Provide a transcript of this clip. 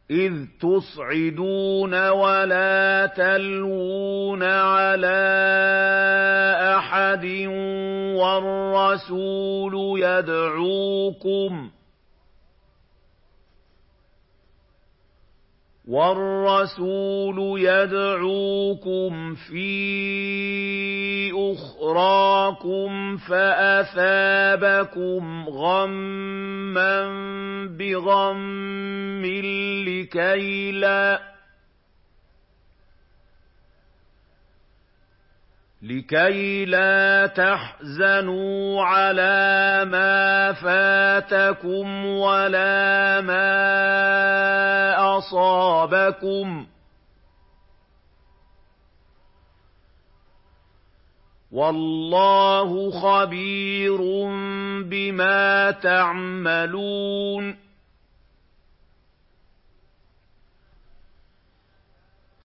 إِذْ تُصْعِدُونَ وَلَا تَلْوُونَ عَلَىٰ أَحَدٍ وَالرَّسُولُ يَدْعُوكُمْ فِي أُخْرَاكُمْ فَأَثَابَكُمْ غَمًّا بِغَمٍّ لِكَيْلَا تَحْزَنُوا عَلَىٰ مَا فَاتَكُمْ وَلَا مَا أَصَابَكُمْ ۗ وَاللَّهُ خَبِيرٌ بِمَا تَعْمَلُونَ